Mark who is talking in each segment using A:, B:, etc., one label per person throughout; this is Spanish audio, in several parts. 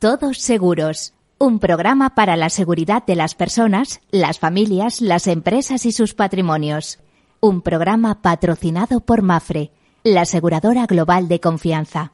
A: Todos Seguros, un programa para la seguridad de las personas, las familias, las empresas y sus patrimonios. Un programa patrocinado por Mapfre, la aseguradora global de confianza.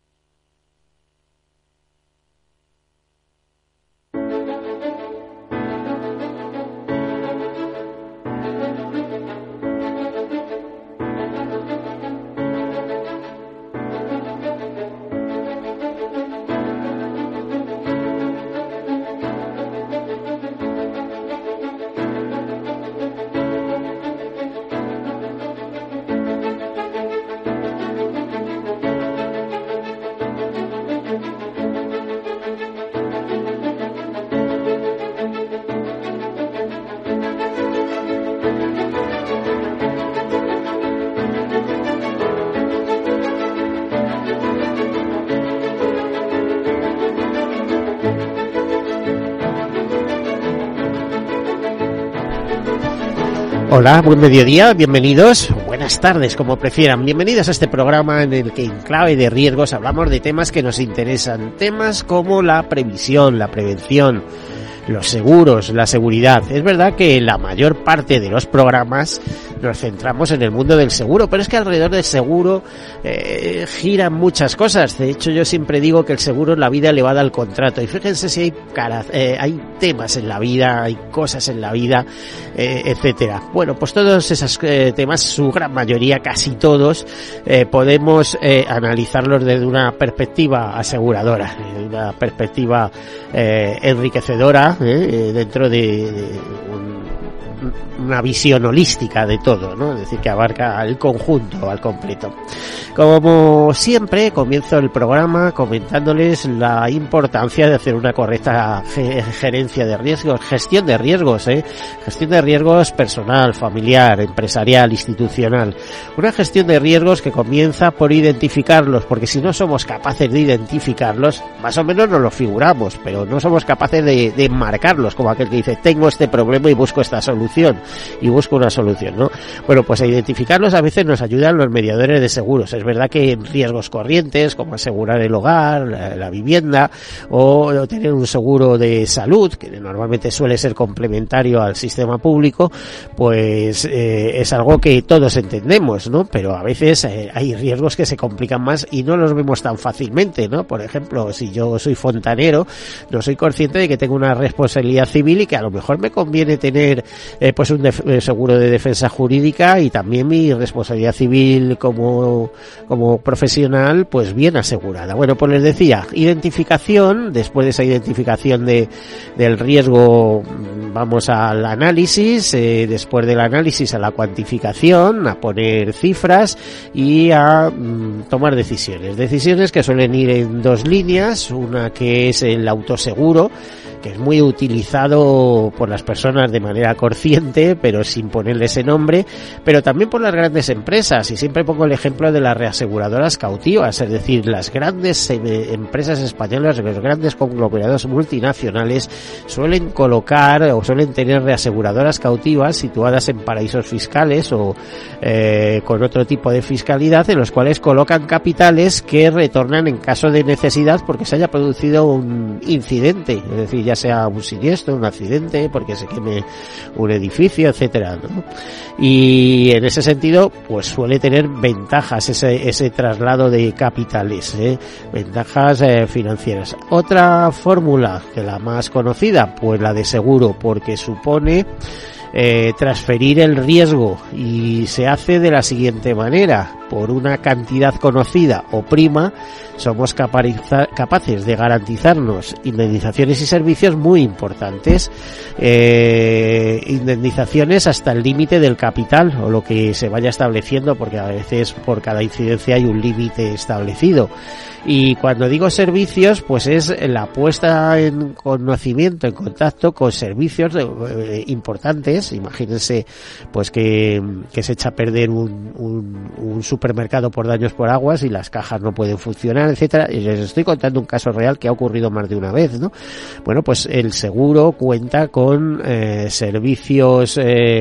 B: Hola, buen mediodía, bienvenidos, buenas tardes, como prefieran. Bienvenidos a este programa en el que en clave de riesgos hablamos de temas que nos interesan. Temas como la previsión, la prevención, los seguros, la seguridad. Es verdad que la mayor parte de los programas nos centramos en el mundo del seguro, pero es que alrededor del seguro giran muchas cosas. De hecho, yo siempre digo que el seguro es la vida elevada al contrato. Y fíjense si hay temas en la vida, hay cosas en la vida, etcétera. Bueno, pues todos esos temas, su gran mayoría, casi todos, podemos analizarlos desde una perspectiva aseguradora, una perspectiva enriquecedora, dentro de una visión holística de todo, ¿no? Es decir, que abarca el conjunto, al completo. Como siempre, comienzo el programa comentándoles la importancia de hacer una correcta gerencia de riesgos, gestión de riesgos personal, familiar, empresarial, institucional. Una gestión de riesgos que comienza por identificarlos, porque si no somos capaces de identificarlos, más o menos nos lo figuramos, pero no somos capaces de marcarlos, como aquel que dice, tengo este problema y busco esta solución. Y busco una solución, ¿no? Bueno, pues a identificarlos a veces nos ayudan los mediadores de seguros. Es verdad que en riesgos corrientes, como asegurar el hogar, la vivienda, o tener un seguro de salud, que normalmente suele ser complementario al sistema público, pues es algo que todos entendemos, ¿no? Pero a veces hay riesgos que se complican más y no los vemos tan fácilmente, ¿no? Por ejemplo, si yo soy fontanero, no soy consciente de que tengo una responsabilidad civil y que a lo mejor me conviene tener pues un seguro de defensa jurídica y también mi responsabilidad civil como profesional pues bien asegurada. Bueno, pues les decía, identificación. Después de esa identificación del riesgo vamos al análisis, después del análisis a la cuantificación, a poner cifras y a tomar decisiones que suelen ir en dos líneas. Una que es el autoseguro, que es muy utilizado por las personas de manera consciente, pero sin ponerle ese nombre, pero también por las grandes empresas, y siempre pongo el ejemplo de las reaseguradoras cautivas, es decir, las grandes empresas españolas, los grandes conglomerados multinacionales suelen colocar o suelen tener reaseguradoras cautivas situadas en paraísos fiscales o con otro tipo de fiscalidad, en los cuales colocan capitales que retornan en caso de necesidad porque se haya producido un incidente, es decir, ya sea un siniestro, un accidente, porque se queme un edificio, etcétera, ¿no? Y en ese sentido, pues suele tener ventajas ese traslado de capitales, ventajas financieras. Otra fórmula, que la más conocida, pues la de seguro, porque supone transferir el riesgo y se hace de la siguiente manera: por una cantidad conocida o prima somos capaces de garantizarnos indemnizaciones y servicios muy importantes, indemnizaciones hasta el límite del capital o lo que se vaya estableciendo, porque a veces por cada incidencia hay un límite establecido. Y cuando digo servicios, pues es la puesta en conocimiento, en contacto con servicios importantes soluciones. Imagínense pues que se echa a perder un supermercado por daños por aguas y las cajas no pueden funcionar, etcétera. Y les estoy contando un caso real que ha ocurrido más de una vez, ¿no? Bueno, pues el seguro cuenta con servicios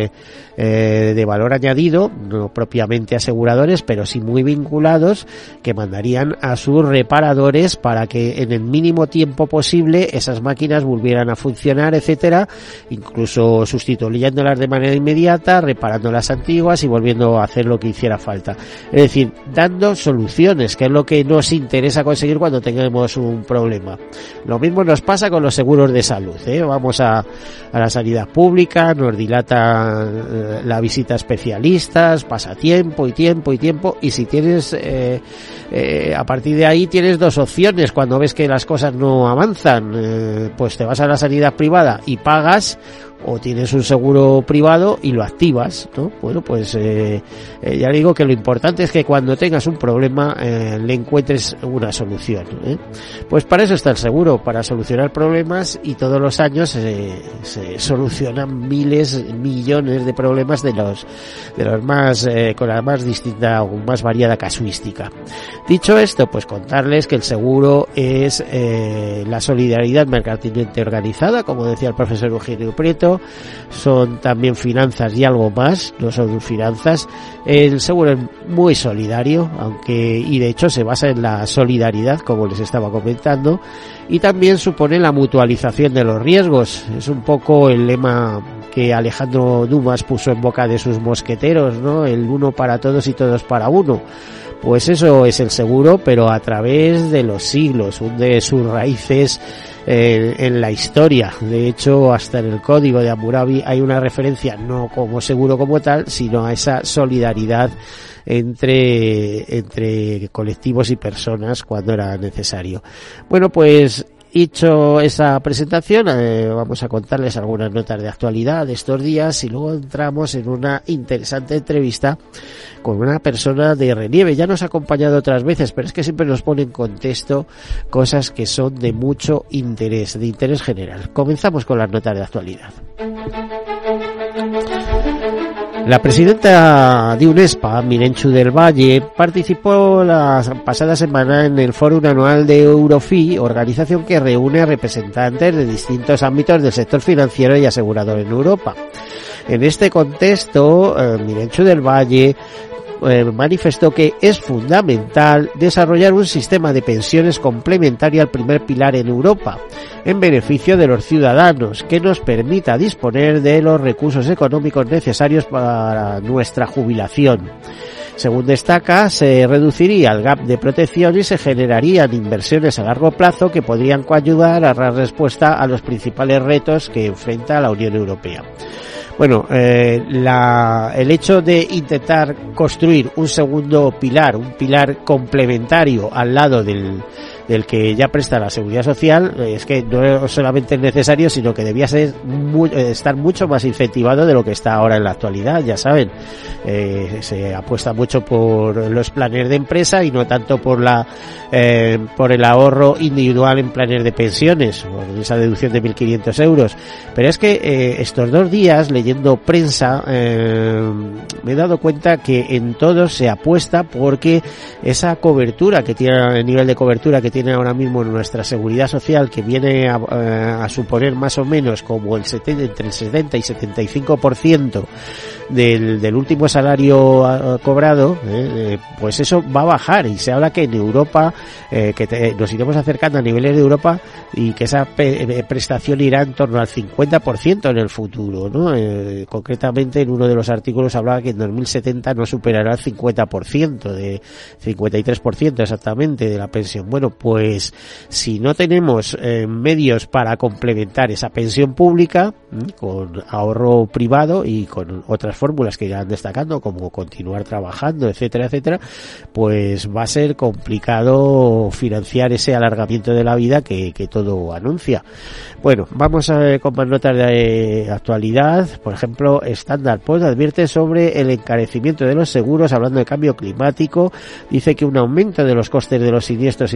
B: de valor añadido, no propiamente aseguradores, pero sí muy vinculados, que mandarían a sus reparadores para que en el mínimo tiempo posible esas máquinas volvieran a funcionar, etcétera, incluso sustituyéndolas de manera inmediata, reparando las antiguas y volviendo a hacer lo que hiciera falta. Es decir, dando soluciones, que es lo que nos interesa conseguir cuando tengamos un problema. Lo mismo nos pasa con los seguros de salud, ¿eh? Vamos a la sanidad pública, nos dilata la visita a especialistas, pasa tiempo, y si tienes a partir de ahí tienes dos opciones cuando ves que las cosas no avanzan, pues te vas a la sanidad privada y pagas, o tienes un seguro privado y lo activas, ¿no? Bueno, pues ya digo que lo importante es que cuando tengas un problema le encuentres una solución, ¿eh? Pues para eso está el seguro, para solucionar problemas, y todos los años se solucionan miles, millones de problemas de los más con la más distinta o más variada casuística. Dicho esto, pues contarles que el seguro es la solidaridad mercantilmente organizada, como decía el profesor Eugenio Prieto. Son también finanzas y algo más, no son finanzas. El seguro es muy solidario, y de hecho se basa en la solidaridad, como les estaba comentando, y también supone la mutualización de los riesgos. Es un poco el lema que Alejandro Dumas puso en boca de sus mosqueteros, ¿no? El uno para todos y todos para uno. Pues eso es el seguro, pero a través de los siglos, hunde sus raíces en la historia. De hecho, hasta en el Código de Hammurabi hay una referencia, no como seguro como tal, sino a esa solidaridad entre colectivos y personas cuando era necesario. Bueno, pues hecho esa presentación, vamos a contarles algunas notas de actualidad de estos días y luego entramos en una interesante entrevista con una persona de relieve. Ya nos ha acompañado otras veces, pero es que siempre nos pone en contexto cosas que son de mucho interés, de interés general. Comenzamos con las notas de actualidad. La presidenta de UNESPA, Mirenchu del Valle, participó la pasada semana en el Fórum Anual de Eurofi, organización que reúne a representantes de distintos ámbitos del sector financiero y asegurador en Europa. En este contexto, Mirenchu del Valle manifestó que es fundamental desarrollar un sistema de pensiones complementario al primer pilar en Europa, en beneficio de los ciudadanos, que nos permita disponer de los recursos económicos necesarios para nuestra jubilación. Según destaca, se reduciría el gap de protección y se generarían inversiones a largo plazo que podrían ayudar a dar respuesta a los principales retos que enfrenta la Unión Europea. Bueno, el hecho de intentar construir un segundo pilar, un pilar complementario al lado del que ya presta la Seguridad Social, es que no solamente es necesario, sino que debía ser estar mucho más incentivado de lo que está ahora en la actualidad. Ya saben, se apuesta mucho por los planes de empresa y no tanto por el ahorro individual en planes de pensiones, por esa deducción de 1.500 euros. Pero es que estos 2 días, leyendo prensa, me he dado cuenta que en todos se apuesta porque esa cobertura que tiene, el nivel de cobertura que tiene ahora mismo nuestra Seguridad Social, que viene a suponer más o menos como entre el 70 y 75% del último salario cobrado, pues eso va a bajar, y se habla que en Europa nos iremos acercando a niveles de Europa y que esa prestación irá en torno al 50% en el futuro, ¿no? Concretamente en uno de los artículos hablaba que en 2070 no superará el 50%, de 53% exactamente de la pensión. Bueno, pues si no tenemos medios para complementar esa pensión pública con ahorro privado y con otras fórmulas que ya van destacando, como continuar trabajando, etcétera, etcétera, pues va a ser complicado financiar ese alargamiento de la vida que todo anuncia. Bueno, vamos a ver con más notas de actualidad. Por ejemplo, Standard Poor's advierte sobre el encarecimiento de los seguros, hablando de cambio climático. Dice que un aumento de los costes de los siniestros inducido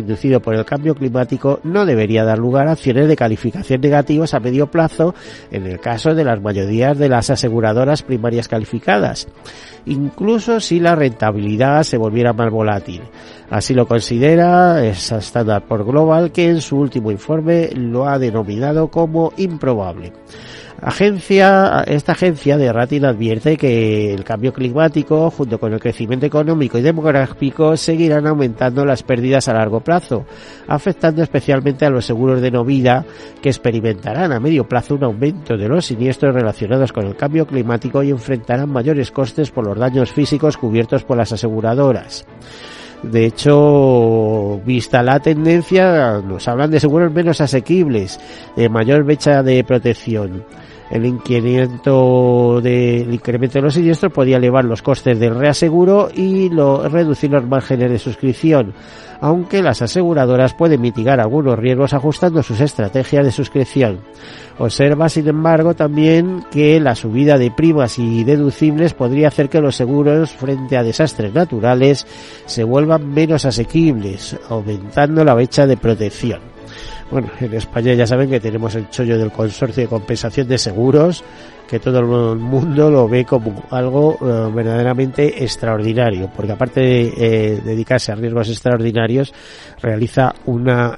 B: por el cambio climático no debería dar lugar a acciones de calificación negativas a medio plazo en el caso de las mayorías de las aseguradoras primarias calificadas, incluso si la rentabilidad se volviera más volátil. Así lo considera Standard & Poor's Global, que en su último informe lo ha denominado como improbable. Esta agencia de rating advierte que el cambio climático, junto con el crecimiento económico y demográfico, seguirán aumentando las pérdidas a largo plazo, afectando especialmente a los seguros de no vida, que experimentarán a medio plazo un aumento de los siniestros relacionados con el cambio climático y enfrentarán mayores costes por los daños físicos cubiertos por las aseguradoras. De hecho, vista la tendencia, nos hablan de seguros menos asequibles, de mayor brecha de protección. El incremento de los siniestros podía elevar los costes del reaseguro y reducir los márgenes de suscripción, aunque las aseguradoras pueden mitigar algunos riesgos ajustando sus estrategias de suscripción. Observa, sin embargo, también que la subida de primas y deducibles podría hacer que los seguros frente a desastres naturales se vuelvan menos asequibles, aumentando la brecha de protección. Bueno, en España ya saben que tenemos el chollo del Consorcio de Compensación de Seguros, que todo el mundo lo ve como algo verdaderamente extraordinario, porque aparte de dedicarse a riesgos extraordinarios, realiza una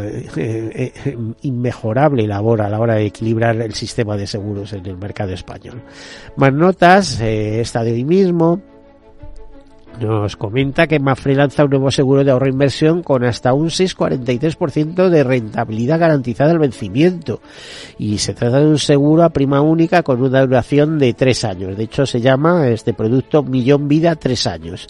B: inmejorable labor a la hora de equilibrar el sistema de seguros en el mercado español. Más notas, esta de hoy mismo. Nos comenta que Mapfre lanza un nuevo seguro de ahorro e inversión con hasta un 6,43% de rentabilidad garantizada al vencimiento, y se trata de un seguro a prima única con una duración de 3 años. De hecho, se llama este producto Millón Vida 3 años.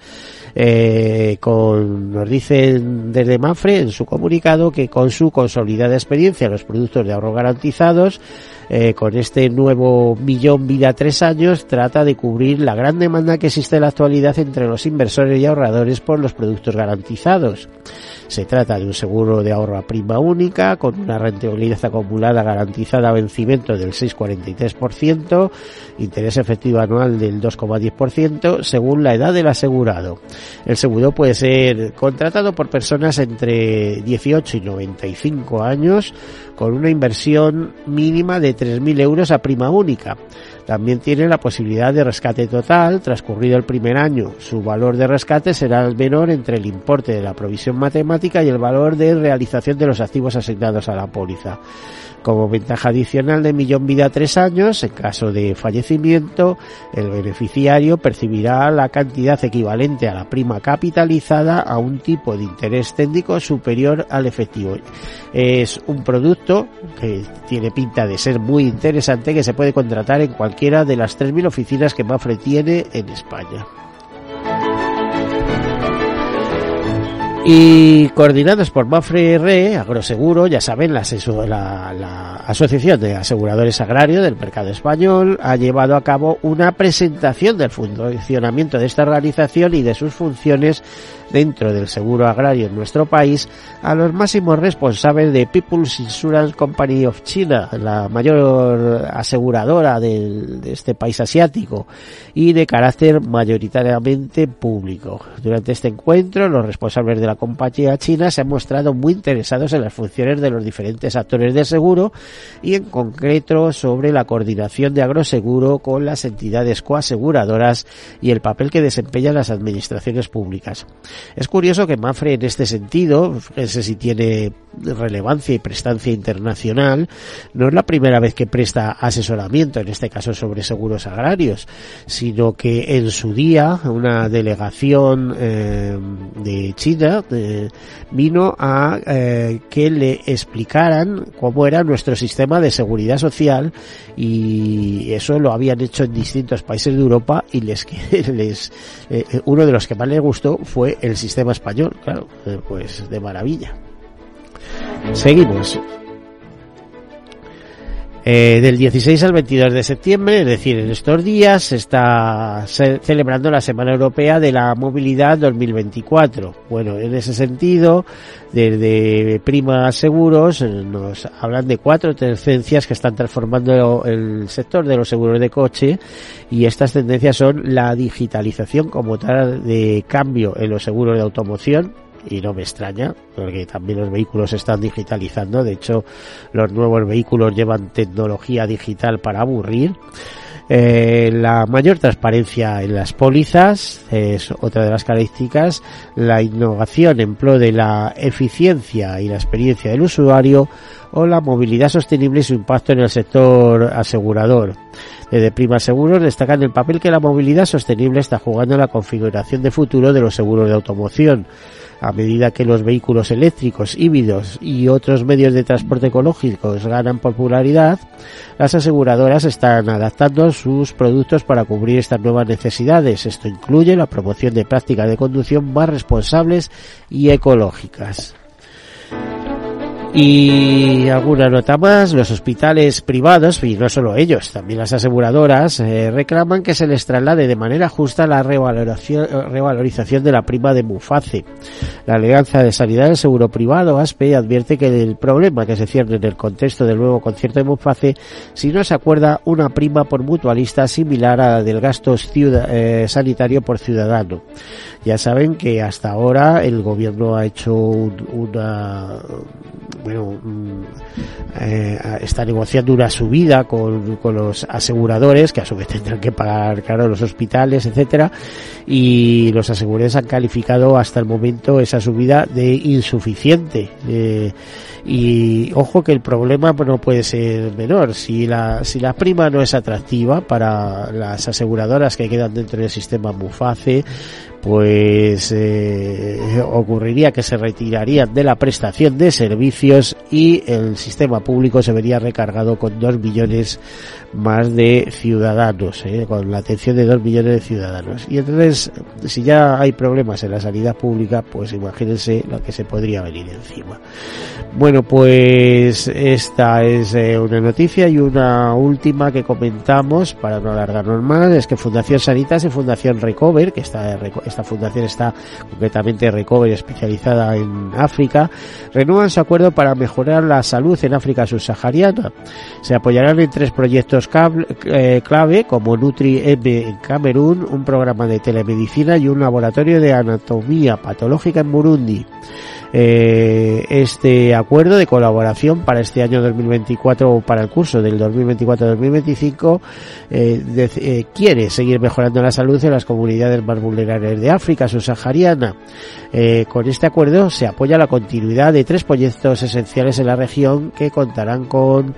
B: Nos dicen desde Mapfre en su comunicado que con su consolidada experiencia en los productos de ahorro garantizados, con este nuevo Millón Vida 3 años, trata de cubrir la gran demanda que existe en la actualidad entre los inversores y ahorradores por los productos garantizados. Se trata de un seguro de ahorro a prima única con una rentabilidad acumulada garantizada a vencimiento del 6,43%, interés efectivo anual del 2,10% según la edad del asegurado. El seguro puede ser contratado por personas entre 18 y 95 años con una inversión mínima de 3.000 euros a prima única. También tiene la posibilidad de rescate total. Transcurrido el primer año, su valor de rescate será el menor entre el importe de la provisión matemática y el valor de realización de los activos asignados a la póliza. Como ventaja adicional de Millón Vida 3 años, en caso de fallecimiento, el beneficiario percibirá la cantidad equivalente a la prima capitalizada a un tipo de interés técnico superior al efectivo. Es un producto que tiene pinta de ser muy interesante, que se puede contratar en cualquiera de las 3.000 oficinas que Mapfre tiene en España. Y coordinados por Mapfre Re, Agroseguro, ya saben, la Asociación de Aseguradores Agrarios del Mercado Español ha llevado a cabo una presentación del funcionamiento de esta organización y de sus funciones dentro del seguro agrario en nuestro país a los máximos responsables de People's Insurance Company of China, la mayor aseguradora de este país asiático y de carácter mayoritariamente público. Durante este encuentro, los responsables de la compañía china se han mostrado muy interesados en las funciones de los diferentes actores del seguro y en concreto sobre la coordinación de agroseguro con las entidades coaseguradoras y el papel que desempeñan las administraciones públicas. Es curioso que Mapfre en este sentido, fíjense si tiene relevancia y prestancia internacional, no es la primera vez que presta asesoramiento, en este caso sobre seguros agrarios, sino que en su día una delegación de China vino a que le explicaran cómo era nuestro sistema de seguridad social, y eso lo habían hecho en distintos países de Europa y uno de los que más les gustó fue el sistema español. Claro, pues de maravilla. Seguimos. Del 16 al 22 de septiembre, es decir, en estos días, se está celebrando la Semana Europea de la Movilidad 2024. Bueno, en ese sentido, desde Prima Seguros nos hablan de 4 tendencias que están transformando el sector de los seguros de coche, y estas tendencias son la digitalización como tal de cambio en los seguros de automoción, y no me extraña, porque también los vehículos se están digitalizando. De hecho, los nuevos vehículos llevan tecnología digital para aburrir. La mayor transparencia en las pólizas es otra de las características, la innovación en pro de la eficiencia y la experiencia del usuario, o la movilidad sostenible y su impacto en el sector asegurador. Desde Prima Seguros destacan el papel que la movilidad sostenible está jugando en la configuración de futuro de los seguros de automoción. A medida que los vehículos eléctricos, híbridos y otros medios de transporte ecológicos ganan popularidad, las aseguradoras están adaptando sus productos para cubrir estas nuevas necesidades. Esto incluye la promoción de prácticas de conducción más responsables y ecológicas. Y alguna nota más, los hospitales privados, y no solo ellos, también las aseguradoras, reclaman que se les traslade de manera justa la revalorización de la prima de Muface. La Alianza de Sanidad del Seguro Privado, ASPE, advierte que el problema que se cierne en el contexto del nuevo concierto de Muface, si no se acuerda una prima por mutualista similar a la del gasto sanitario por ciudadano. Ya saben que hasta ahora el gobierno ha hecho está negociando una subida con los aseguradores, que a su vez tendrán que pagar, claro, los hospitales, etcétera, y los aseguradores han calificado hasta el momento esa subida de insuficiente. Y ojo que el problema no puede ser menor. Si la prima no es atractiva para las aseguradoras que quedan dentro del sistema Muface, pues ocurriría que se retirarían de la prestación de servicios y el sistema público se vería recargado con 2 millones más de ciudadanos, con la atención de 2 millones de ciudadanos. Y entonces, si ya hay problemas en la sanidad pública, pues imagínense lo que se podría venir encima. Bueno, pues esta es una noticia, y una última que comentamos para no alargarnos más es que Fundación Sanitas y Fundación Recover, que esta fundación está concretamente Recover, especializada en África, renuevan su acuerdo para mejorar la salud en África subsahariana. Se apoyarán en 3 proyectos clave, como Nutri-M en Camerún, un programa de telemedicina y un laboratorio de anatomía patológica en Burundi. Este acuerdo de colaboración para este año 2024 o para el curso del 2024-2025 quiere seguir mejorando la salud en las comunidades más vulnerables de África subsahariana. Con este acuerdo se apoya la continuidad de 3 proyectos esenciales en la región que contarán con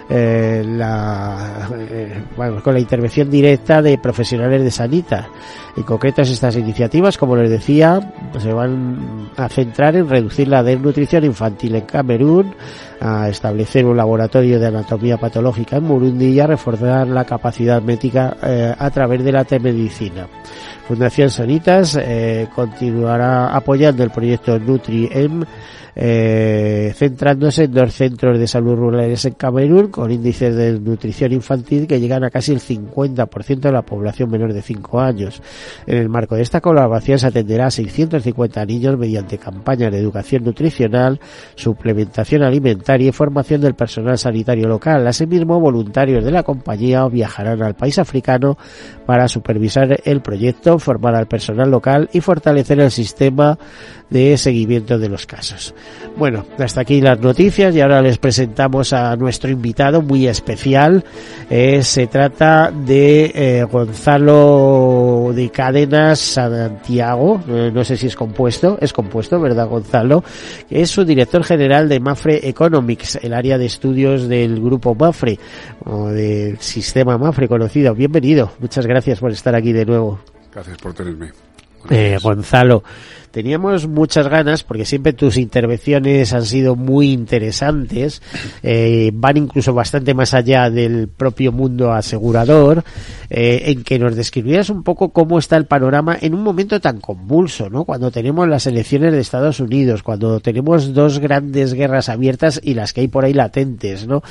B: la intervención directa de profesionales de Sanitas. En concreto, estas iniciativas, como les decía, se van a centrar en reducir la desnutrición infantil en Camerún, a establecer un laboratorio de anatomía patológica en Burundi y a reforzar la capacidad médica a través de la telemedicina. Fundación Sanitas continuará apoyando el proyecto Nutri-M, centrándose en 2 centros de salud rurales en Camerún con índices de nutrición infantil que llegan a casi el 50% de la población menor de 5 años. En el marco de esta colaboración se atenderá a 650 niños mediante campañas de educación nutricional, suplementación alimentaria y formación del personal sanitario local. Asimismo, voluntarios de la compañía viajarán al país africano para supervisar el proyecto, formar al personal local y fortalecer el sistema de seguimiento de los casos. Bueno, hasta aquí las noticias y ahora les presentamos a nuestro invitado muy especial. Se trata de Gonzalo de Cadenas Santiago, no sé si es compuesto, ¿verdad, Gonzalo? Es su director general de Mapfre Economics, el área de estudios del grupo Mapfre, o del sistema Mapfre conocido. Bienvenido, muchas gracias por estar aquí de nuevo.
C: Gracias por tenerme.
B: Gonzalo, teníamos muchas ganas porque siempre tus intervenciones han sido muy interesantes, van incluso bastante más allá del propio mundo asegurador, en que nos describieras un poco cómo está el panorama en un momento tan convulso, ¿no? Cuando tenemos las elecciones de Estados Unidos, cuando tenemos 2 grandes guerras abiertas y las que hay por ahí latentes, ¿no?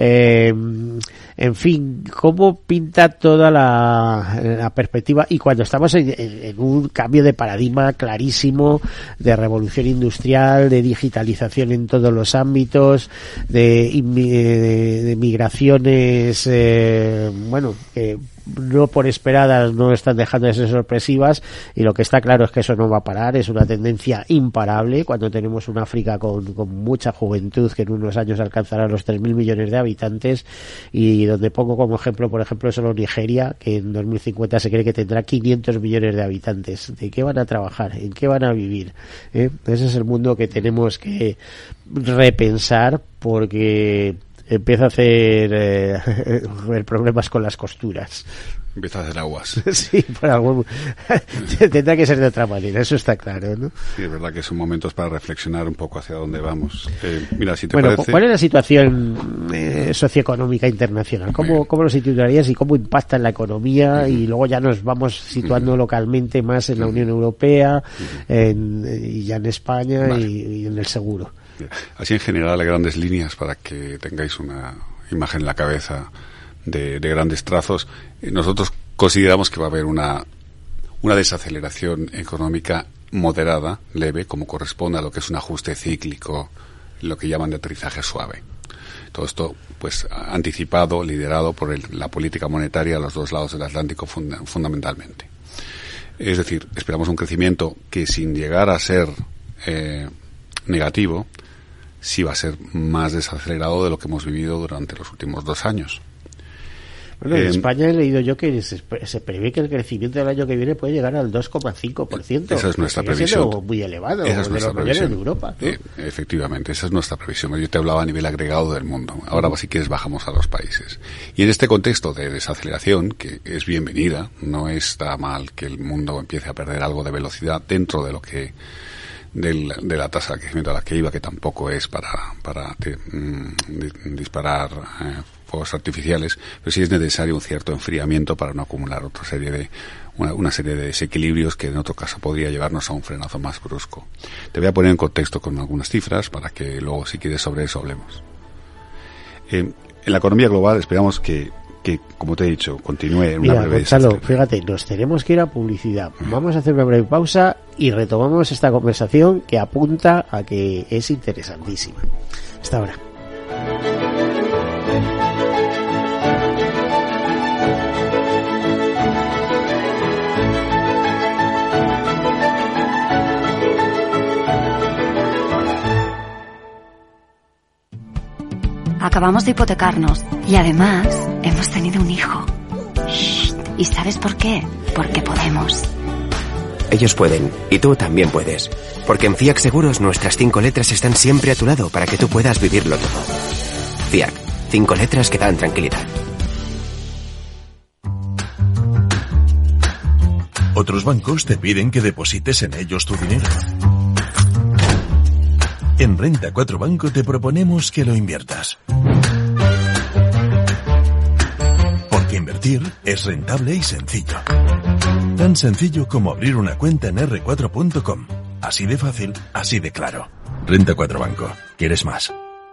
B: En fin, ¿cómo pinta toda la perspectiva? Y cuando estamos en un cambio de paradigma clarísimo, de revolución industrial, de digitalización en todos los ámbitos, de migraciones, que no por esperadas no están dejando de ser sorpresivas, y lo que está claro es que eso no va a parar, es una tendencia imparable cuando tenemos un África con mucha juventud que en unos años alcanzará los 3.000 millones de habitantes, y donde pongo como ejemplo, por ejemplo, solo Nigeria, que en 2050 se cree que tendrá 500 millones de habitantes. ¿De qué van a trabajar? ¿En qué van a vivir? Ese es el mundo que tenemos que repensar, porque empieza a hacer problemas con las costuras.
C: Empieza a hacer aguas.
B: Sí, por algún... tendrá que ser de otra manera, eso está claro, ¿no?
C: Sí, es verdad que son momentos para reflexionar un poco hacia dónde vamos. Mira, si te
B: bueno,
C: parece...
B: ¿cuál es la situación socioeconómica internacional? ¿Cómo lo situarías y cómo impacta en la economía? Y luego ya nos vamos situando localmente más en la Unión Europea, y ya en España, vale, y en el seguro.
C: Así en general, a grandes líneas, para que tengáis una imagen en la cabeza de grandes trazos, nosotros consideramos que va a haber una desaceleración económica moderada, leve, como corresponde a lo que es un ajuste cíclico, lo que llaman de aterrizaje suave. Todo esto, pues, anticipado, liderado por la política monetaria a los dos lados del Atlántico fundamentalmente. Es decir, esperamos un crecimiento que, sin llegar a ser negativo, sí va a ser más desacelerado de lo que hemos vivido durante los últimos 2 años.
B: Bueno, en España he leído yo que se prevé que el crecimiento del año que viene puede llegar al 2,5%.
C: Esa es nuestra previsión.
B: Muy elevado,
C: esa es
B: de los mayores de Europa, ¿no?
C: Efectivamente, esa es nuestra previsión. Yo te hablaba a nivel agregado del mundo. Ahora, si quieres, bajamos a los países. Y en este contexto de desaceleración, que es bienvenida, no está mal que el mundo empiece a perder algo de velocidad dentro de lo que de la tasa de crecimiento a la que iba, que tampoco es para disparar fuegos artificiales, pero sí es necesario un cierto enfriamiento para no acumular una serie de desequilibrios que en otro caso podría llevarnos a un frenazo más brusco. Te voy a poner en contexto con algunas cifras para que luego, si quieres, sobre eso hablemos. En la economía global esperamos que, como te he dicho, continúe en una breve
B: Gonzalo, fíjate, nos tenemos que ir a publicidad. Vamos a hacer una breve pausa y retomamos esta conversación que apunta a que es interesantísima. Hasta ahora.
D: Acabamos de hipotecarnos y además hemos tenido un hijo. Shh. ¿Y sabes por qué? Porque podemos.
E: Ellos pueden, y tú también puedes. Porque en FIAC Seguros nuestras 5 letras están siempre a tu lado para que tú puedas vivirlo todo. FIAC, 5 letras que dan tranquilidad.
F: Otros bancos te piden que deposites en ellos tu dinero. En Renta 4 Banco te proponemos que lo inviertas. Porque invertir es rentable y sencillo. Tan sencillo como abrir una cuenta en r4.com. Así de fácil, así de claro. Renta 4 Banco. ¿Quieres más?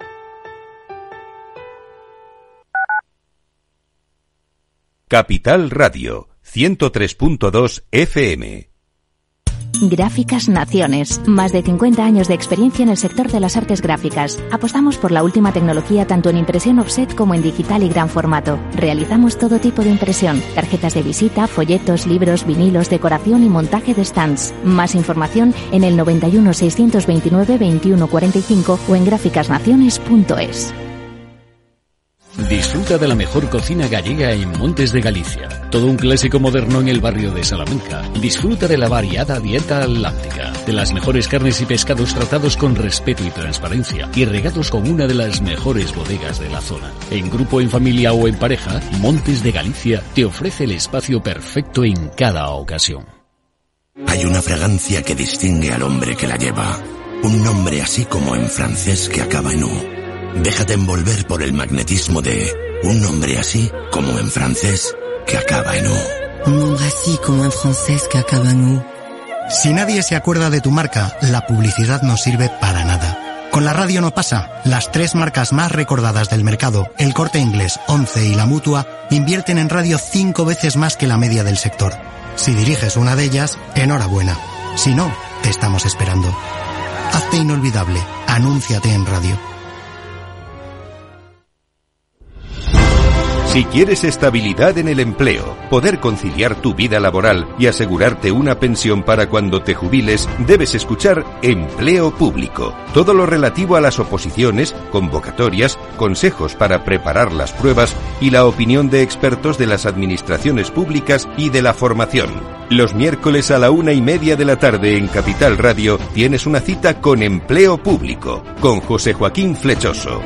G: Capital Radio, 103.2 FM.
A: Gráficas Naciones. Más de 50 años de experiencia en el sector de las artes gráficas. Apostamos por la última tecnología tanto en impresión offset como en digital y gran formato. Realizamos todo tipo de impresión. Tarjetas de visita, folletos, libros, vinilos, decoración y montaje de stands. Más información en el 91 629 21 45 o en gráficasnaciones.es.
H: Disfruta de la mejor cocina gallega en Montes de Galicia. Todo un clásico moderno en el barrio de Salamanca. Disfruta de la variada dieta atlántica, de las mejores carnes y pescados tratados con respeto y transparencia y regados con una de las mejores bodegas de la zona. En grupo, en familia o en pareja, Montes de Galicia te ofrece el espacio perfecto en cada ocasión.
I: Hay una fragancia que distingue al hombre que la lleva. Un nombre así como en francés que acaba en U. Déjate envolver por el magnetismo de un nombre así como en francés que acaba en U.
J: Un nombre así como en francés que acaba en U.
K: Si nadie se acuerda de tu marca, la publicidad no sirve para nada. Con la radio no pasa. Las 3 marcas más recordadas del mercado, El Corte Inglés, Once y La Mutua, invierten en radio 5 veces más que la media del sector. Si diriges una de ellas, enhorabuena. Si no, te estamos esperando. Hazte inolvidable. Anúnciate en radio.
G: Si quieres estabilidad en el empleo, poder conciliar tu vida laboral y asegurarte una pensión para cuando te jubiles, debes escuchar Empleo Público. Todo lo relativo a las oposiciones, convocatorias, consejos para preparar las pruebas y la opinión de expertos de las administraciones públicas y de la formación. Los miércoles a la 1:30 de la tarde en Capital Radio tienes una cita con Empleo Público, con José Joaquín Flechoso.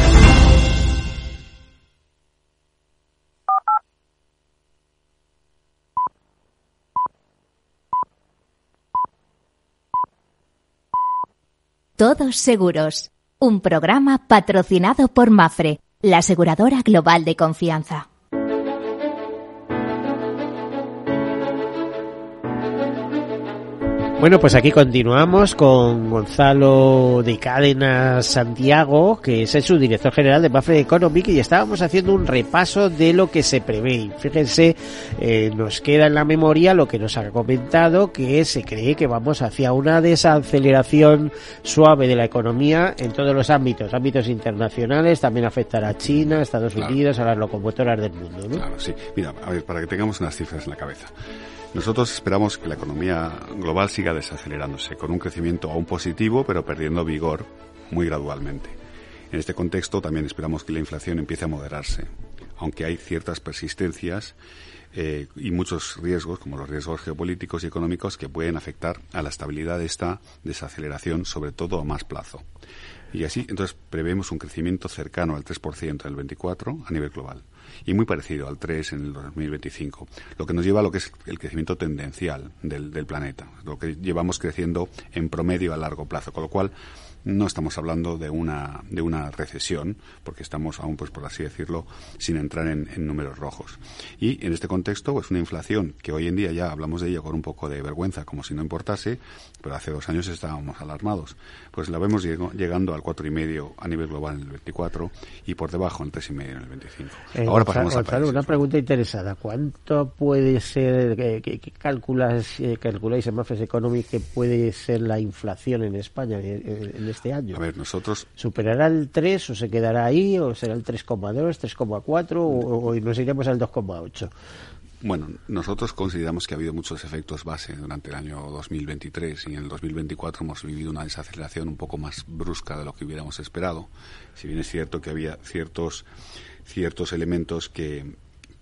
A: Todos Seguros, un programa patrocinado por Mapfre, la aseguradora global de confianza.
B: Bueno, pues aquí continuamos con Gonzalo de Cádenas Santiago, que es el subdirector general de Mapfre Economic, y estábamos haciendo un repaso de lo que se prevé. Fíjense, nos queda en la memoria lo que nos ha comentado, que se cree que vamos hacia una desaceleración suave de la economía en todos los ámbitos internacionales, también afectará a China, Estados Unidos, a las locomotoras del mundo, ¿no?
C: Claro, sí. Mira, a ver, para que tengamos unas cifras en la cabeza. Nosotros esperamos que la economía global siga desacelerándose, con un crecimiento aún positivo, pero perdiendo vigor muy gradualmente. En este contexto también esperamos que la inflación empiece a moderarse, aunque hay ciertas persistencias y muchos riesgos, como los riesgos geopolíticos y económicos, que pueden afectar a la estabilidad de esta desaceleración, sobre todo a más plazo. Y así, entonces, prevemos un crecimiento cercano al 3% en el 24 a nivel global y muy parecido al 3 en el 2025, lo que nos lleva a lo que es el crecimiento tendencial del planeta, lo que llevamos creciendo en promedio a largo plazo, con lo cual no estamos hablando de una recesión, porque estamos aún, pues por así decirlo, sin entrar en números rojos. Y en este contexto, pues una inflación que hoy en día ya hablamos de ella con un poco de vergüenza, como si no importase, pero hace 2 años estábamos alarmados. Pues la vemos llegando al 4,5 a nivel global en el 24 y por debajo en el 3,5 en el 25. Ahora pasamos a países.
B: Una pregunta interesada. ¿Cuánto puede ser, qué calculáis en Mapfre Economic que puede ser la inflación en España en este año?
C: A ver, nosotros...
B: ¿Superará el 3 o se quedará ahí o será el 3,2, 3,4 o nos iremos al 2,8?
C: Bueno, nosotros consideramos que ha habido muchos efectos base durante el año 2023 y en el 2024 hemos vivido una desaceleración un poco más brusca de lo que hubiéramos esperado. Si bien es cierto que había ciertos elementos que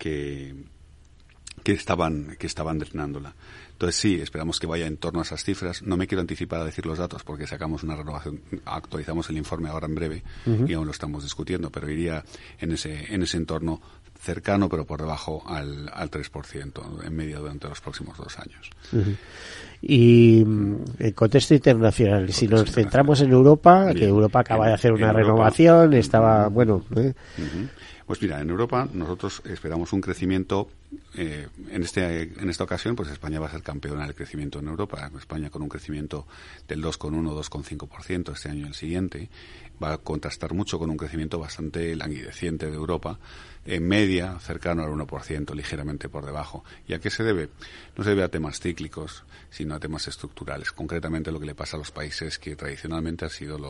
C: estaban drenándola. Entonces sí, esperamos que vaya en torno a esas cifras. No me quiero anticipar a decir los datos porque sacamos una renovación, actualizamos el informe ahora en breve y aún lo estamos discutiendo, pero iría en ese entorno cercano, pero por debajo al 3% en media durante los próximos 2 años.
B: Y en contexto internacional, si nos centramos en Europa, que Europa acaba de hacer una renovación, estaba bueno.
C: Pues mira, en Europa nosotros esperamos un crecimiento, en esta ocasión pues España va a ser campeona del crecimiento en Europa. España con un crecimiento del 2,1, 2,5% este año y el siguiente, va a contrastar mucho con un crecimiento bastante languideciente de Europa, en media cercano al 1%, ligeramente por debajo. ¿Y a qué se debe? No se debe a temas cíclicos, sino a temas estructurales. Concretamente lo que le pasa a los países que tradicionalmente han sido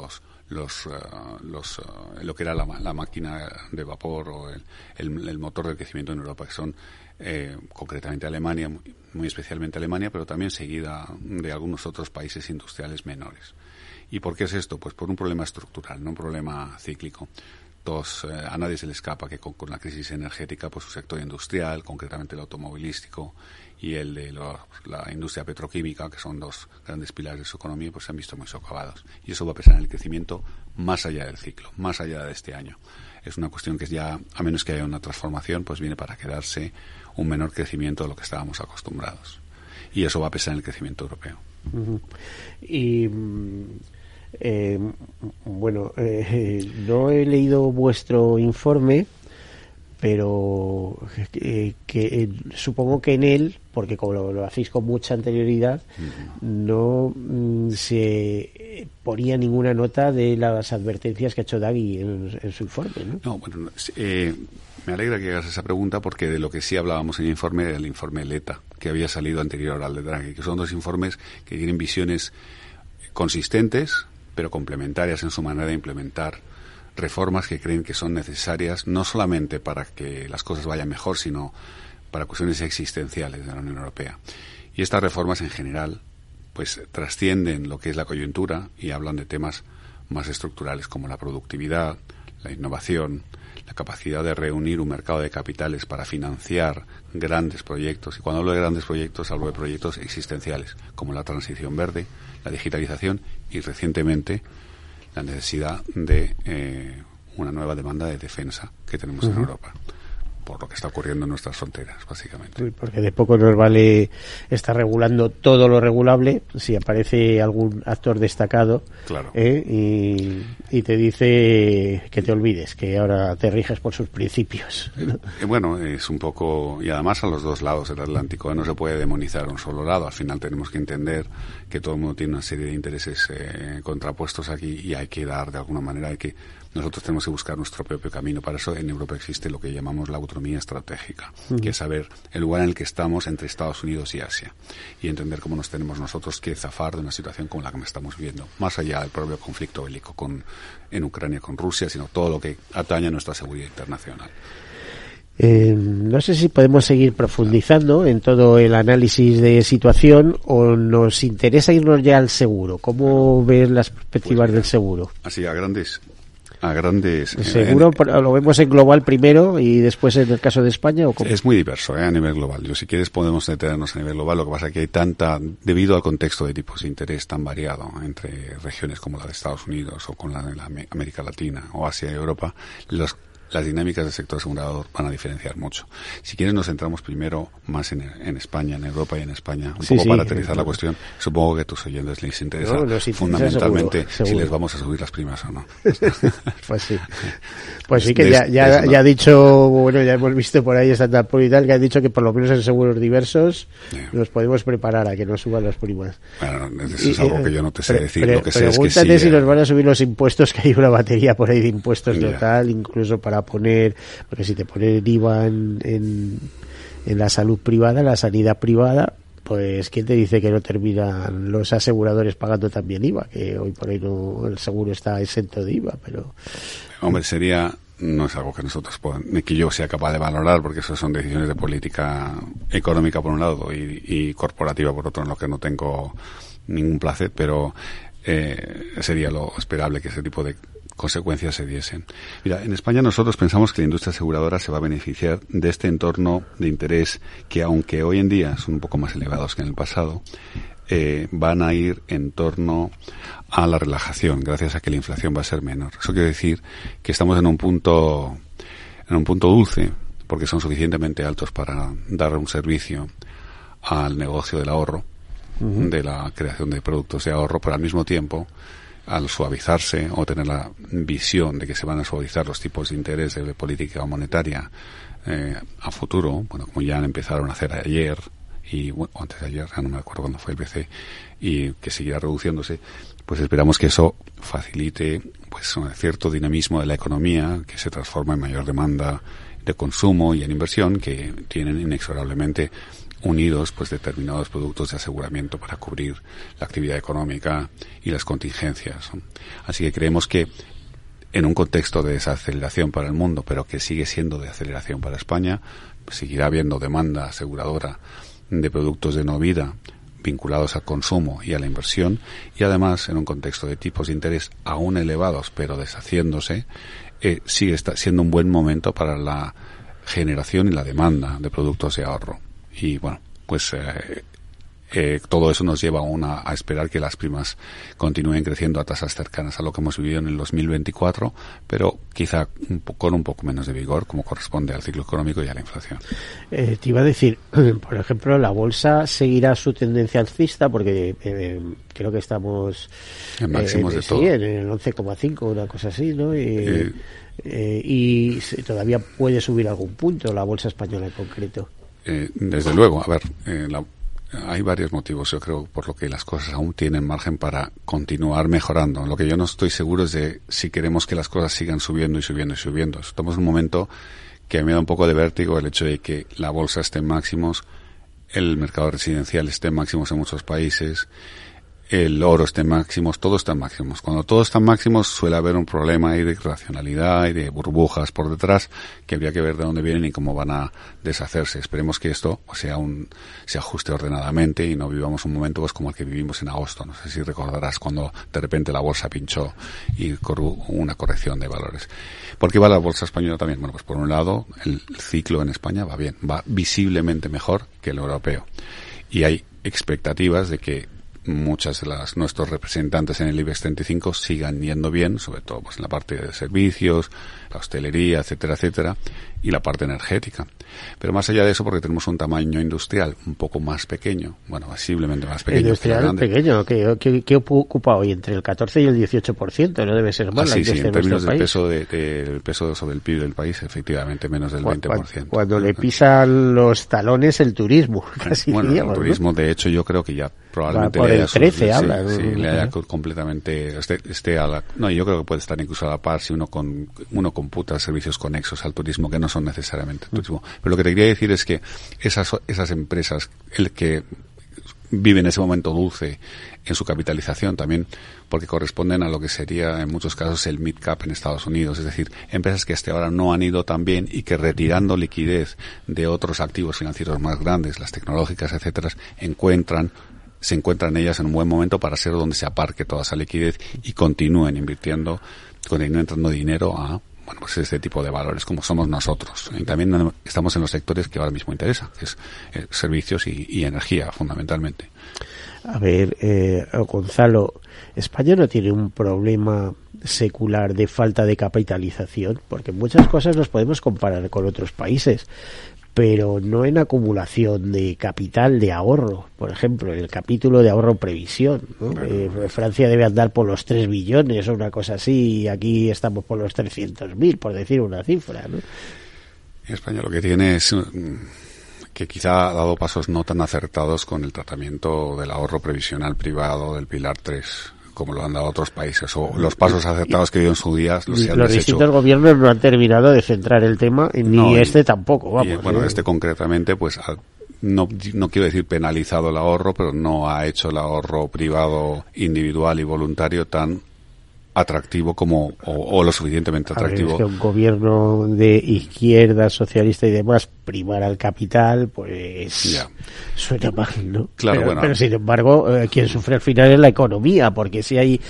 C: lo que era la máquina de vapor o el motor del crecimiento en Europa, que son concretamente Alemania, muy especialmente Alemania, pero también seguida de algunos otros países industriales menores. ¿Y por qué es esto? Pues por un problema estructural, no un problema cíclico. A nadie se le escapa que con la crisis energética, pues su sector industrial, concretamente el automovilístico y el de la industria petroquímica, que son 2 grandes pilares de su economía, pues se han visto muy socavados. Y eso va a pesar en el crecimiento más allá del ciclo, más allá de este año. Es una cuestión que ya, a menos que haya una transformación, pues viene para quedarse un menor crecimiento de lo que estábamos acostumbrados. Y eso va a pesar en el crecimiento europeo.
B: Y... no he leído vuestro informe, pero supongo que en él, porque como lo hacéis con mucha anterioridad, no se ponía ninguna nota de las advertencias que ha hecho Draghi en su informe, ¿no?
C: No, bueno, me alegra que hagas esa pregunta porque de lo que sí hablábamos en el informe era el informe Letta, que había salido anterior al de Draghi, que son 2 informes que tienen visiones consistentes, pero complementarias en su manera de implementar reformas que creen que son necesarias no solamente para que las cosas vayan mejor, sino para cuestiones existenciales de la Unión Europea. Y estas reformas en general pues trascienden lo que es la coyuntura y hablan de temas más estructurales como la productividad, la innovación, la capacidad de reunir un mercado de capitales para financiar grandes proyectos. Y cuando hablo de grandes proyectos, hablo de proyectos existenciales, como la transición verde, la digitalización y, recientemente, la necesidad de una nueva demanda de defensa que tenemos en Europa, por lo que está ocurriendo en nuestras fronteras, básicamente.
B: Porque de poco nos vale estar regulando todo lo regulable si aparece algún actor destacado,
C: claro,
B: y te dice que te olvides, que ahora te riges por sus principios.
C: Bueno, es un poco, y además a los dos lados del Atlántico, no se puede demonizar a un solo lado. Al final tenemos que entender que todo el mundo tiene una serie de intereses contrapuestos aquí, y hay que dar de alguna manera, nosotros tenemos que buscar nuestro propio camino. Para eso en Europa existe lo que llamamos la autonomía estratégica, que es saber el lugar en el que estamos entre Estados Unidos y Asia, y entender cómo nos tenemos nosotros que zafar de una situación como la que estamos viviendo, más allá del propio conflicto bélico en Ucrania con Rusia, sino todo lo que atañe a nuestra seguridad internacional.
B: No sé si podemos seguir profundizando en todo el análisis de situación, o nos interesa irnos ya al seguro. ¿Cómo ves las perspectivas del seguro?
C: Así, a grandes
B: ¿El seguro lo vemos en global primero y después en el caso de España, o cómo?
C: Es muy diverso, a nivel global. Si quieres podemos detenernos a nivel global. Lo que pasa es que hay debido al contexto de tipos de interés tan variado entre regiones como la de Estados Unidos o con la de América Latina o Asia y Europa, las dinámicas del sector asegurador van a diferenciar mucho. Si quieres nos centramos primero más en España, en Europa y en España, un poco para aterrizar la cuestión. Supongo que a tus oyentes les interesa fundamentalmente seguro. Si les vamos a subir las primas o no.
B: Pues sí, que ya ha dicho, bueno, ya hemos visto por ahí Standard Poor's y tal, que ha dicho que por lo menos en seguros diversos nos podemos preparar a que nos suban las primas.
C: Bueno, eso es algo que yo no te sé decir. Lo que sé es que
B: pregúntate si nos van a subir los impuestos, que hay una batería por ahí de impuestos total, incluso para poner, porque si te ponen IVA en la salud privada, en la sanidad privada, pues ¿quién te dice que no terminan los aseguradores pagando también IVA? Que hoy por hoy el seguro está exento de IVA, pero...
C: Hombre, no es algo que nosotros ni que yo sea capaz de valorar, porque eso son decisiones de política económica por un lado y corporativa por otro, en lo que no tengo ningún placer, pero sería lo esperable que ese tipo de consecuencias se diesen. Mira, en España nosotros pensamos que la industria aseguradora se va a beneficiar de este entorno de interés que, aunque hoy en día son un poco más elevados que en el pasado, van a ir en torno a la relajación, gracias a que la inflación va a ser menor. Eso quiere decir que estamos en un punto dulce, porque son suficientemente altos para dar un servicio al negocio del ahorro, de la creación de productos de ahorro, pero al mismo tiempo, al suavizarse o tener la visión de que se van a suavizar los tipos de interés de política monetaria a futuro, bueno, como ya empezaron a hacer ayer o antes de ayer, ya no me acuerdo cuándo fue el BCE, y que seguirá reduciéndose, pues esperamos que eso facilite pues un cierto dinamismo de la economía, que se transforma en mayor demanda de consumo y en inversión, que tienen inexorablemente unidos pues determinados productos de aseguramiento para cubrir la actividad económica y las contingencias, ¿no? Así que creemos que en un contexto de desaceleración para el mundo, pero que sigue siendo de aceleración para España, pues seguirá habiendo demanda aseguradora de productos de no vida vinculados al consumo y a la inversión, y además en un contexto de tipos de interés aún elevados pero deshaciéndose, sigue siendo un buen momento para la generación y la demanda de productos de ahorro. Y bueno, pues todo eso nos lleva aún a esperar que las primas continúen creciendo a tasas cercanas a lo que hemos vivido en el 2024, pero quizá con un poco menos de vigor, como corresponde al ciclo económico y a la inflación.
B: Te iba a decir, por ejemplo, la bolsa seguirá su tendencia alcista, porque creo que estamos
C: en máximos de todo.
B: Sí, en el 11,5, una cosa así, ¿no? Y todavía puede subir algún punto la bolsa española en concreto.
C: Desde luego, a ver, hay varios motivos, yo creo, por lo que las cosas aún tienen margen para continuar mejorando. Lo que yo no estoy seguro es de si queremos que las cosas sigan subiendo y subiendo y subiendo. Estamos en un momento que me da un poco de vértigo el hecho de que la bolsa esté en máximos, el mercado residencial esté en máximos en muchos países, el oro esté en máximos, todo está en máximos. Cuando todo está en máximos suele haber un problema ahí de irracionalidad y de burbujas por detrás que habría que ver de dónde vienen y cómo van a deshacerse. Esperemos que esto se ajuste ordenadamente y no vivamos un momento pues como el que vivimos en agosto. No sé si recordarás cuando de repente la bolsa pinchó y hubo una corrección de valores. ¿Por qué va la bolsa española también? Bueno, pues por un lado el ciclo en España va bien, va visiblemente mejor que el europeo. Y hay expectativas de que muchas de nuestros representantes en el IBEX 35 sigan yendo bien, sobre todo pues en la parte de servicios, la hostelería, etcétera, etcétera, y la parte energética. Pero más allá de eso, porque tenemos un tamaño industrial un poco más pequeño, bueno, visiblemente más pequeño.
B: Industrial pequeño, que ocupa hoy entre el 14 y el 18%, no debe ser mal.
C: Sí, en términos del peso sobre el PIB del país, efectivamente, menos del 20%.
B: Cuando le pisan los talones el turismo, casi
C: bueno,
B: digamos,
C: el turismo,
B: ¿no?
C: De hecho, yo creo que ya probablemente
B: por el 13 habla.
C: Le haya completamente yo creo que puede estar incluso a la par si uno computa servicios conexos al turismo que no son necesariamente turismo. Pero lo que te quería decir es que esas empresas, el que viven ese momento dulce en su capitalización también, porque corresponden a lo que sería en muchos casos el mid-cap en Estados Unidos, es decir, empresas que hasta ahora no han ido tan bien y que retirando liquidez de otros activos financieros más grandes, las tecnológicas, etcétera, se encuentran ellas en un buen momento para ser donde se aparque toda esa liquidez y continúen entrando dinero a pues este tipo de valores como somos nosotros. Y también estamos en los sectores que ahora mismo interesa, que es servicios y energía, fundamentalmente.
B: A ver, Gonzalo, España no tiene un problema secular de falta de capitalización, porque en muchas cosas nos podemos comparar con otros países, pero no en acumulación de capital de ahorro. Por ejemplo, en el capítulo de ahorro-previsión, ¿no? Francia debe andar por los 3 billones o una cosa así, y aquí estamos por los 300.000, por decir una cifra, ¿no?
C: España lo que tiene es que quizá ha dado pasos no tan acertados con el tratamiento del ahorro previsional privado del Pilar 3, como lo han dado otros países, o los pasos acertados que dio en su día los han
B: Los distintos gobiernos no han terminado de centrar el tema, este tampoco, vamos.
C: Este concretamente, pues no quiero decir penalizado el ahorro, pero no ha hecho el ahorro privado individual y voluntario tan atractivo como o lo suficientemente atractivo.
B: Es que un gobierno de izquierda, socialista y demás primar al capital, pues ya suena mal, ¿no?
C: Claro,
B: pero sin embargo, quien sufre al final es la economía, porque si hay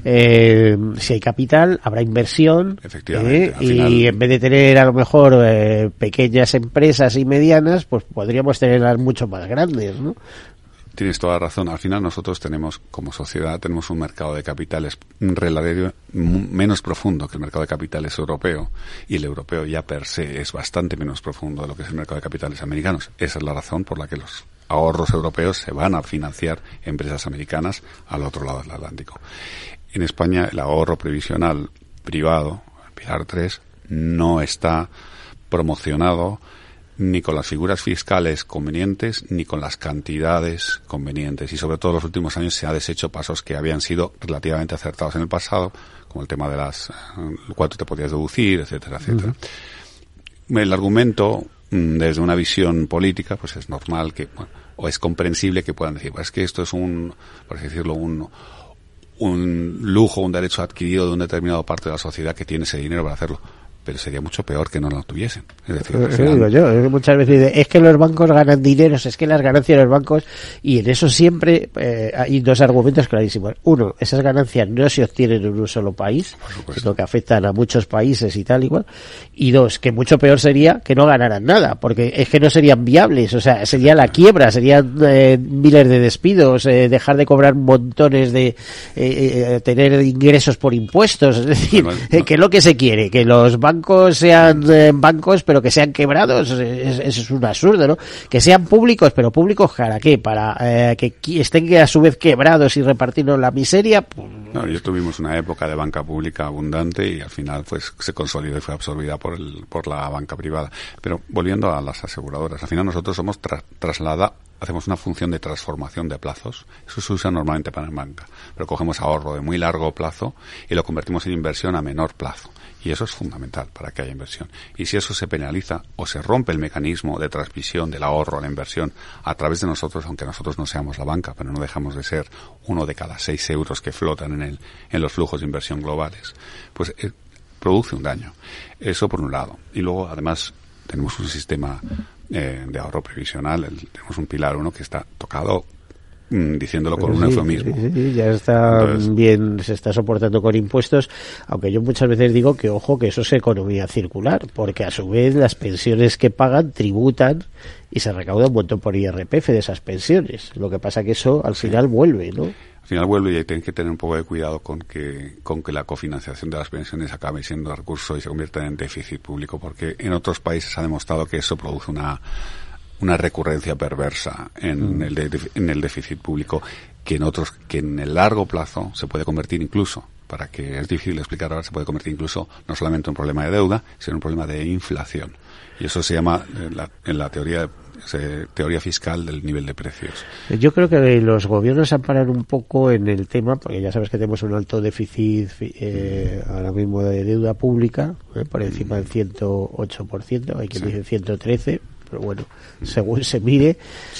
B: capital, habrá inversión,
C: efectivamente,
B: y en vez de tener a lo mejor pequeñas empresas y medianas, pues podríamos tenerlas mucho más grandes, ¿no?
C: Tienes toda la razón. Al final nosotros como sociedad, tenemos un mercado de capitales relativo menos profundo que el mercado de capitales europeo, y el europeo ya per se es bastante menos profundo de lo que es el mercado de capitales americanos. Esa es la razón por la que los ahorros europeos se van a financiar empresas americanas al otro lado del Atlántico. En España el ahorro previsional privado, el Pilar 3, no está promocionado ni con las figuras fiscales convenientes, ni con las cantidades convenientes. Y sobre todo en los últimos años se ha deshecho pasos que habían sido relativamente acertados en el pasado, como el tema de cuánto te podías deducir, etcétera, etcétera. El argumento, desde una visión política, pues es normal que, o es comprensible que puedan decir, es que esto es por así decirlo, un lujo, un derecho adquirido de una determinada parte de la sociedad que tiene ese dinero para hacerlo. Pero sería mucho peor que no lo tuviesen. Es decir,
B: digo yo, muchas veces es que los bancos ganan dineros, es que las ganancias de los bancos, y en eso siempre hay dos argumentos clarísimos. Uno, esas ganancias no se obtienen en un solo país, sino que afectan a muchos países y tal igual. Y dos, que mucho peor sería que no ganaran nada, porque es que no serían viables, o sea, sería la quiebra, serían miles de despidos, dejar de cobrar montones de tener ingresos por impuestos, es decir, que es lo que se quiere, que los bancos sean bancos pero que sean quebrados, eso es un absurdo, ¿no? Que sean públicos, pero públicos ¿para qué? Para que estén a su vez quebrados y repartirnos la miseria.
C: No, ya tuvimos una época de banca pública abundante y al final pues se consolidó y fue absorbida por la banca privada. Pero volviendo a las aseguradoras, al final nosotros somos hacemos una función de transformación de plazos. Eso se usa normalmente para en banca, pero cogemos ahorro de muy largo plazo y lo convertimos en inversión a menor plazo. Y eso es fundamental para que haya inversión. Y si eso se penaliza o se rompe el mecanismo de transmisión del ahorro a la inversión a través de nosotros, aunque nosotros no seamos la banca, pero no dejamos de ser uno de cada 6 euros que flotan en los flujos de inversión globales, pues produce un daño. Eso por un lado. Y luego, además, tenemos un sistema de ahorro previsional, tenemos un pilar 1 que está tocado, diciéndolo con un eufemismo.
B: Sí, ya está. Entonces, bien, se está soportando con impuestos, aunque yo muchas veces digo que ojo, que eso es economía circular, porque a su vez las pensiones que pagan tributan y se recauda un montón por IRPF de esas pensiones. Lo que pasa que eso al final vuelve, ¿no?
C: Al final vuelve, y hay que tener un poco de cuidado con que la cofinanciación de las pensiones acabe siendo recurso y se convierta en déficit público, porque en otros países ha demostrado que eso produce una recurrencia perversa en el déficit público, que en el largo plazo se puede convertir incluso, para que es difícil de explicar ahora, se puede convertir incluso no solamente en un problema de deuda, sino en un problema de inflación. Y eso se llama en la teoría fiscal del nivel de precios.
B: Yo creo que los gobiernos se amparan un poco en el tema, porque ya sabes que tenemos un alto déficit ahora mismo de deuda pública, por encima del 108%, hay quien dice 113%, pero bueno, según se mire,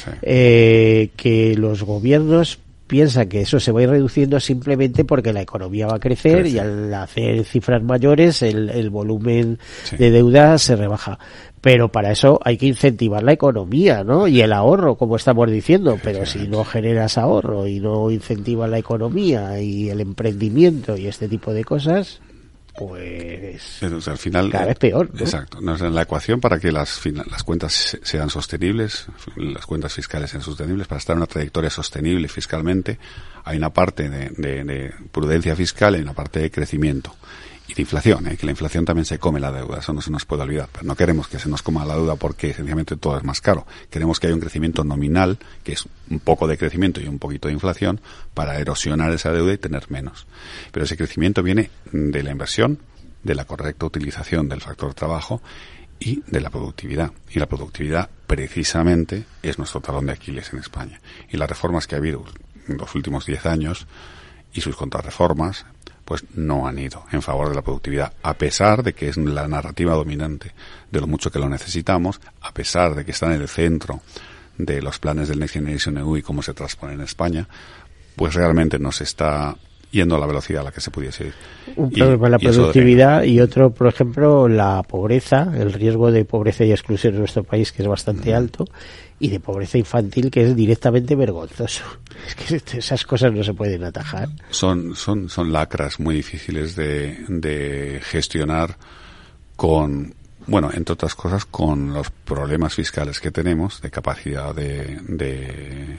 B: que los gobiernos piensan que eso se va a ir reduciendo simplemente porque la economía va a crecer y al hacer cifras mayores el volumen de deuda se rebaja. Pero para eso hay que incentivar la economía, ¿no? Y el ahorro, como estamos diciendo. Pero si no generas ahorro y no incentivas la economía y el emprendimiento y este tipo de cosas, pues
C: al final
B: cada vez peor, ¿no?
C: Exacto. No, en la ecuación, para que las cuentas sean sostenibles, las cuentas fiscales sean sostenibles, para estar en una trayectoria sostenible fiscalmente, hay una parte de prudencia fiscal y una parte de crecimiento. Y de inflación, que la inflación también se come la deuda, eso no se nos puede olvidar. Pero no queremos que se nos coma la deuda porque sencillamente todo es más caro. Queremos que haya un crecimiento nominal, que es un poco de crecimiento y un poquito de inflación, para erosionar esa deuda y tener menos. Pero ese crecimiento viene de la inversión, de la correcta utilización del factor trabajo y de la productividad. Y la productividad, precisamente, es nuestro talón de Aquiles en España. Y las reformas que ha habido en los últimos 10 años y sus contrarreformas, pues no han ido en favor de la productividad, a pesar de que es la narrativa dominante de lo mucho que lo necesitamos, a pesar de que está en el centro de los planes del Next Generation EU y cómo se transpone en España, pues realmente no se está yendo a la velocidad a la que se pudiese ir.
B: Un problema la productividad y otro, por ejemplo, la pobreza, el riesgo de pobreza y exclusión en nuestro país, que es bastante alto, y de pobreza infantil, que es directamente vergonzoso. Es que esas cosas no se pueden atajar.
C: Son lacras muy difíciles de gestionar con, bueno, entre otras cosas, con los problemas fiscales que tenemos, de capacidad de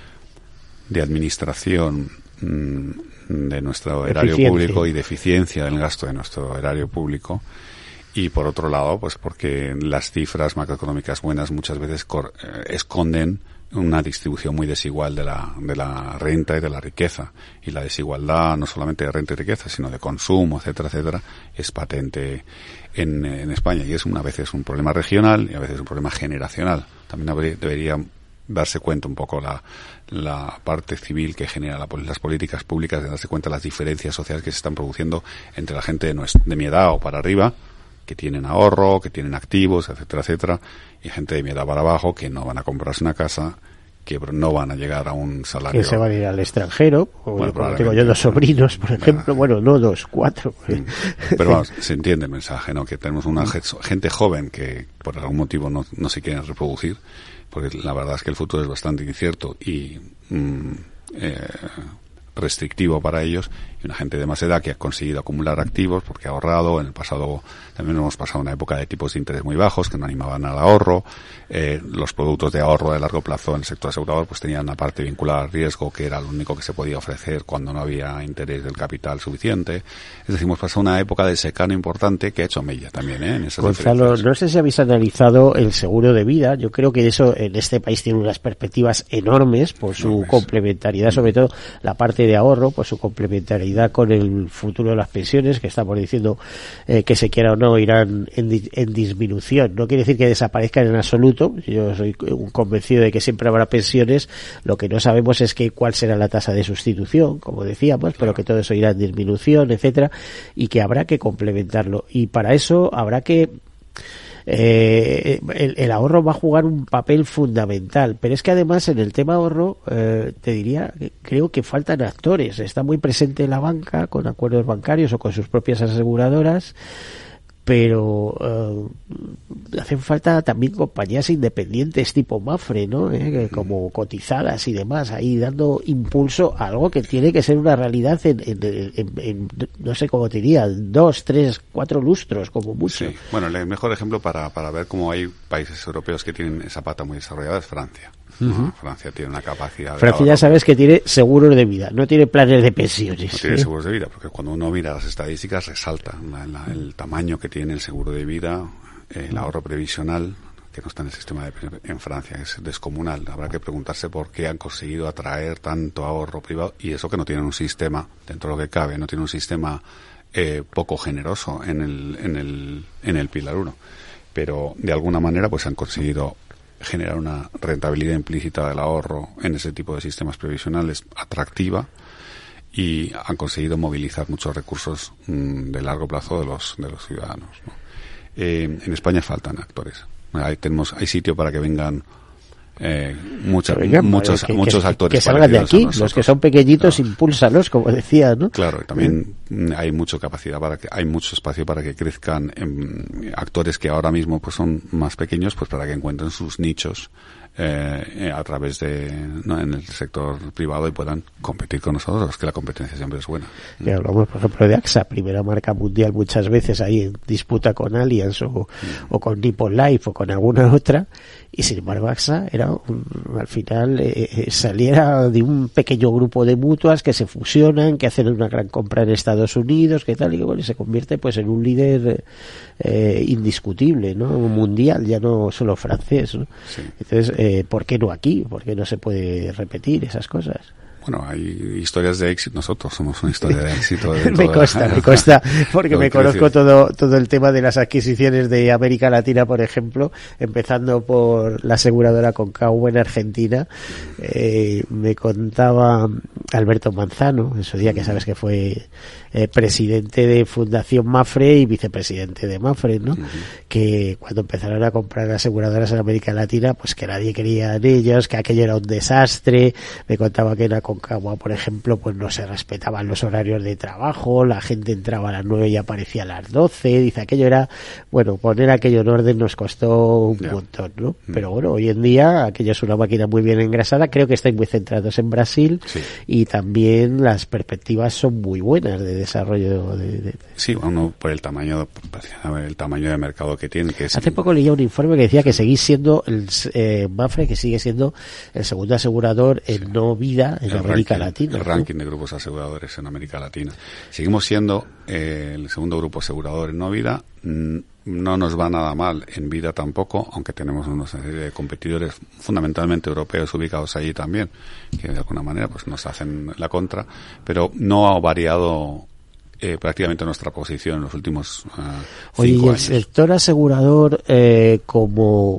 C: administración de nuestro erario público y de eficiencia del gasto de nuestro erario público. Y por otro lado, pues porque las cifras macroeconómicas buenas muchas veces esconden una distribución muy desigual de la renta y de la riqueza. Y la desigualdad, no solamente de renta y riqueza, sino de consumo, etcétera, etcétera, es patente en España. Y es a veces un problema regional y a veces un problema generacional. También debería darse cuenta un poco la parte civil que genera las políticas públicas, de darse cuenta de las diferencias sociales que se están produciendo entre la gente de mi edad o para arriba, que tienen ahorro, que tienen activos, etcétera, etcétera, y gente de mi edad para abajo que no van a comprarse una casa, que no van a llegar a un salario.
B: Que se van a ir al extranjero, tengo yo 2 sobrinos, por ejemplo, bueno, no 2, 4.
C: Pero vamos, se entiende el mensaje, ¿no? Que tenemos una gente joven que por algún motivo no se quieren reproducir, porque la verdad es que el futuro es bastante incierto y restrictivo para ellos, y una gente de más edad que ha conseguido acumular activos porque ha ahorrado. En el pasado también hemos pasado una época de tipos de interés muy bajos que no animaban al ahorro. Los productos de ahorro de largo plazo en el sector asegurador pues tenían una parte vinculada al riesgo, que era lo único que se podía ofrecer cuando no había interés del capital suficiente. Es decir, hemos pasado una época de secano importante que ha hecho mella también, en esas
B: Gonzalo, diferencias. No sé si habéis analizado el seguro de vida. Yo creo que eso en este país tiene unas perspectivas enormes por su complementariedad, sobre todo la parte parte de ahorro, pues su complementariedad con el futuro de las pensiones, que estamos diciendo que se quiera o no irán en disminución. No quiere decir que desaparezcan en absoluto. Yo soy un convencido de que siempre habrá pensiones. Lo que no sabemos es cuál será la tasa de sustitución, como decíamos, pero que todo eso irá en disminución, etcétera, y que habrá que complementarlo. Y para eso habrá que el ahorro va a jugar un papel fundamental, pero es que además en el tema ahorro te diría que creo que faltan actores. Está muy presente la banca con acuerdos bancarios o con sus propias aseguradoras, pero hacen falta también compañías independientes tipo Mapfre, ¿no? Como cotizadas y demás, ahí dando impulso a algo que tiene que ser una realidad en no sé cómo te diría, 2, 3, 4 lustros como mucho.
C: Sí. Bueno, el mejor ejemplo para ver cómo hay países europeos que tienen esa pata muy desarrollada es Francia. Uh-huh. Francia tiene una capacidad.
B: Francia ya sabes que tiene seguros de vida, no tiene planes de pensiones.
C: No tiene seguros de vida, porque cuando uno mira las estadísticas resalta el tamaño que tiene el seguro de vida, el ahorro previsional, que no está en el sistema en Francia, es descomunal. Habrá que preguntarse por qué han conseguido atraer tanto ahorro privado, y eso que no tienen un sistema, dentro de lo que cabe, no tienen un sistema poco generoso en el Pilar 1. Pero de alguna manera pues han conseguido generar una rentabilidad implícita del ahorro en ese tipo de sistemas previsionales atractiva, y han conseguido movilizar muchos recursos de largo plazo de los ciudadanos, ¿no? En España faltan actores. Hay sitio para que vengan muchos actores
B: que salgan de aquí. Los que son pequeñitos, claro, impúlsalos, como decía, ¿no?
C: Claro, y también hay mucho espacio para que crezcan actores que ahora mismo pues son más pequeños, pues para que encuentren sus nichos a través en el sector privado y puedan competir con nosotros, que la competencia siempre es buena.
B: Y hablamos, por ejemplo, de AXA, primera marca mundial muchas veces ahí en disputa con Allianz o con Nippon Life o con alguna otra, y sin embargo AXA era al final saliera de un pequeño grupo de mutuas que se fusionan, que hacen una gran compra en Estados Unidos, que tal, y bueno, se convierte pues en un líder indiscutible, ¿no? Mundial, ya no solo francés, ¿no? Sí. Entonces, ¿por qué no aquí? ¿Por qué no se puede repetir esas cosas?
C: Bueno, hay historias de éxito. Nosotros somos una historia de éxito.
B: Me consta, porque me conozco todo el tema de las adquisiciones de América Latina, por ejemplo, empezando por la aseguradora Concagua en Argentina. Me contaba Alberto Manzano, en su día, que sabes que fue presidente de Fundación Mapfre y vicepresidente de Mapfre, ¿no? Uh-huh. Que cuando empezaron a comprar aseguradoras en América Latina, pues que nadie creía en ellos, que aquello era un desastre. Me contaba que en Aconcagua, por ejemplo, pues no se respetaban los horarios de trabajo, la gente entraba a las 9 y aparecía a las 12. Dice, aquello era, bueno, poner aquello en orden nos costó un montón, ¿no? Pero bueno, hoy en día aquello es una máquina muy bien engrasada. Creo que estáis muy centrados en Brasil, sí, y también las perspectivas son muy buenas de desarrollo
C: Sí, bueno, por el tamaño de mercado que tiene.
B: Hace poco leía un informe que decía que seguís siendo Mapfre, que sigue siendo el segundo asegurador en no vida en América Latina.
C: El ranking de grupos aseguradores en América Latina. Seguimos siendo el segundo grupo asegurador en no vida. No nos va nada mal en vida tampoco, aunque tenemos una serie de competidores fundamentalmente europeos ubicados allí también, que de alguna manera pues nos hacen la contra, pero no ha variado prácticamente nuestra posición en los últimos 5 años.
B: El sector asegurador como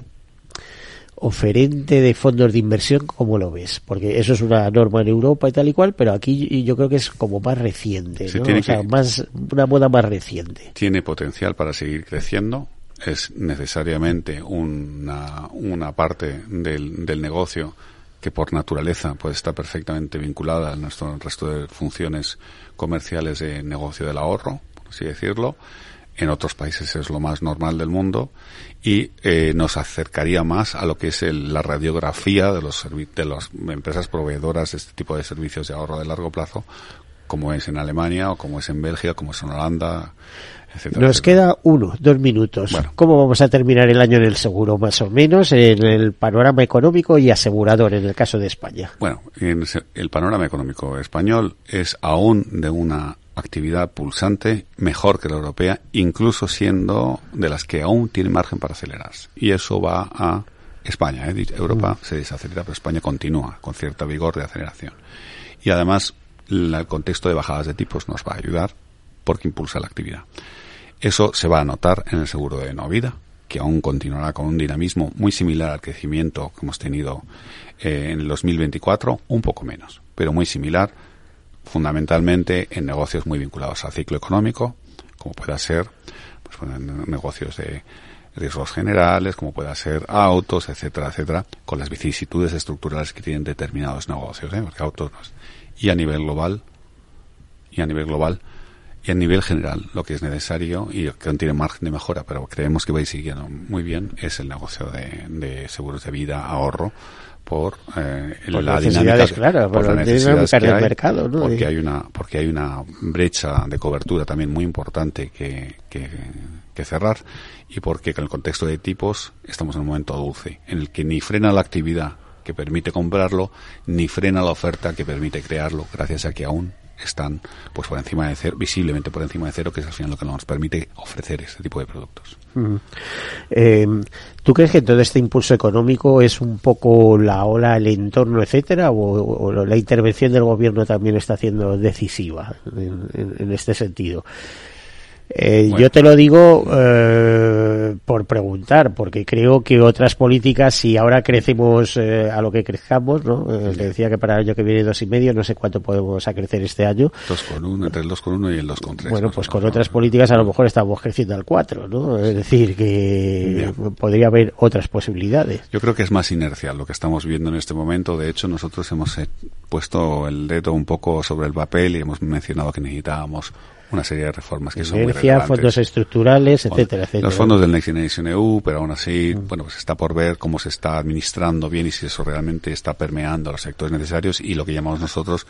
B: oferente de fondos de inversión, ¿cómo lo ves? Porque eso es una norma en Europa y tal y cual, pero aquí yo creo que es como más reciente, ¿no? O sea, una moda más reciente.
C: Tiene potencial para seguir creciendo. Es necesariamente una parte del negocio que por naturaleza puede estar perfectamente vinculada al resto de funciones comerciales de negocio del ahorro, por así decirlo. En otros países es lo más normal del mundo y nos acercaría más a lo que es la radiografía de las empresas proveedoras de este tipo de servicios de ahorro de largo plazo, como es en Alemania o como es en Bélgica, como es en Holanda, etcétera.
B: Nos queda 2 minutos. Bueno. ¿Cómo vamos a terminar el año en el seguro, más o menos, en el panorama económico y asegurador en el caso de España?
C: Bueno, el panorama económico español es aún de una actividad pulsante, mejor que la europea, incluso siendo de las que aún tiene margen para acelerarse. Y eso va a España. Europa se desacelera, pero España continúa con cierta vigor de aceleración. Y además el contexto de bajadas de tipos nos va a ayudar porque impulsa la actividad. Eso se va a notar en el seguro de no vida, que aún continuará con un dinamismo muy similar al crecimiento que hemos tenido en el 2024, un poco menos, pero muy similar, fundamentalmente en negocios muy vinculados al ciclo económico, como pueda ser negocios de riesgos generales, como pueda ser autos, etcétera, etcétera, con las vicisitudes estructurales que tienen determinados negocios, porque autos y a nivel global y a nivel general, lo que es necesario y que no tiene margen de mejora, pero creemos que va a ir siguiendo muy bien, es el negocio de seguros de vida, ahorro, por la dinámica,
B: claro,
C: por la necesidad que hay,
B: mercado, ¿no?
C: porque hay una brecha de cobertura también muy importante que cerrar, y porque en el contexto de tipos estamos en un momento dulce en el que ni frena la actividad que permite comprarlo, ni frena la oferta que permite crearlo, gracias a que aún están pues por encima de cero, visiblemente por encima de cero, que es al final lo que nos permite ofrecer este tipo de productos.
B: ¿Tú crees que todo este impulso económico es un poco la ola, el entorno, etcétera, o la intervención del gobierno también está siendo decisiva en este sentido? Bueno. Yo te lo digo por preguntar, porque creo que otras políticas, si ahora crecemos a lo que crezcamos, ¿no? Te decía que para el año que viene 2,5, no sé cuánto podemos crecer este año.
C: 2,1, entre el 2,1 y el 2,3.
B: Bueno, pues con otras políticas a lo mejor estamos creciendo al 4, ¿no? Es decir, que podría haber otras posibilidades.
C: Yo creo que es más inercial lo que estamos viendo en este momento. De hecho, nosotros hemos puesto el dedo un poco sobre el papel y hemos mencionado que necesitábamos una serie de reformas que son muy relevantes.
B: Fondos estructurales, etcétera, etcétera.
C: Los fondos del Next Generation EU, pero aún así, pues está por ver cómo se está administrando bien y si eso realmente está permeando los sectores necesarios y lo que llamamos nosotros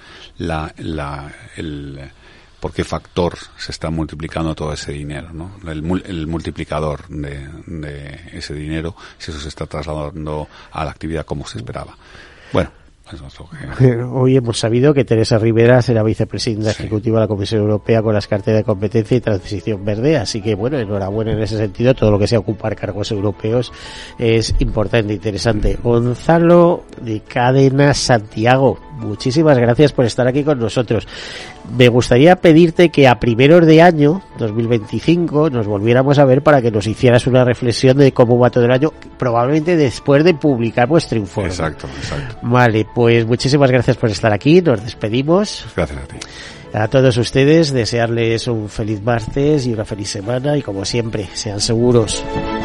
C: por qué factor se está multiplicando todo ese dinero, ¿no? El multiplicador de ese dinero, si eso se está trasladando a la actividad como se esperaba. Bueno,
B: hoy hemos sabido que Teresa Rivera será vicepresidenta ejecutiva de la Comisión Europea con las carteras de competencia y transición verde, así que bueno, enhorabuena en ese sentido. Todo lo que sea ocupar cargos europeos es importante e interesante. Gonzalo de Cadena Santiago, muchísimas gracias por estar aquí con nosotros. Me gustaría pedirte que a primeros de año 2025 nos volviéramos a ver para que nos hicieras una reflexión de cómo va todo el año, probablemente después de publicar vuestro informe.
C: Exacto.
B: Vale, pues muchísimas gracias por estar aquí, nos despedimos.
C: Gracias a ti.
B: A todos ustedes, desearles un feliz martes y una feliz semana y como siempre, sean seguros.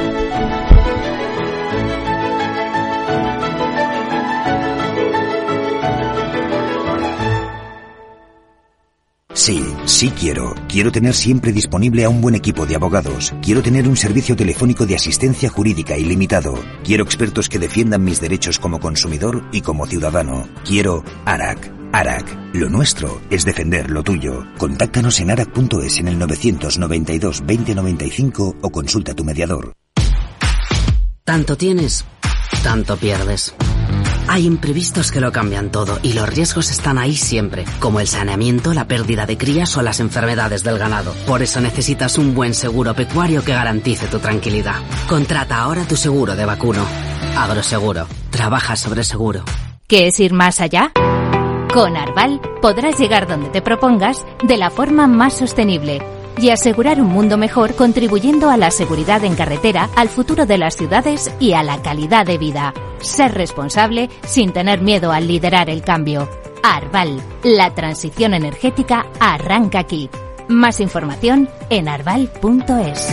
L: Sí quiero. Quiero tener siempre disponible a un buen equipo de abogados. Quiero tener un servicio telefónico de asistencia jurídica ilimitado. Quiero expertos que defiendan mis derechos como consumidor y como ciudadano. Quiero ARAC. ARAC. Lo nuestro es defender lo tuyo. Contáctanos en arac.es en el 992 20 95 o consulta a tu mediador.
M: Tanto tienes, tanto pierdes. Hay imprevistos que lo cambian todo y los riesgos están ahí siempre, como el saneamiento, la pérdida de crías o las enfermedades del ganado. Por eso necesitas un buen seguro pecuario que garantice tu tranquilidad. Contrata ahora tu seguro de vacuno. Agroseguro. Trabaja sobre seguro.
A: ¿Qué ir más allá? Con Arval podrás llegar donde te propongas de la forma más sostenible y asegurar un mundo mejor, contribuyendo a la seguridad en carretera, al futuro de las ciudades y a la calidad de vida. Ser responsable sin tener miedo al liderar el cambio. Arval, la transición energética arranca aquí. Más información en arval.es.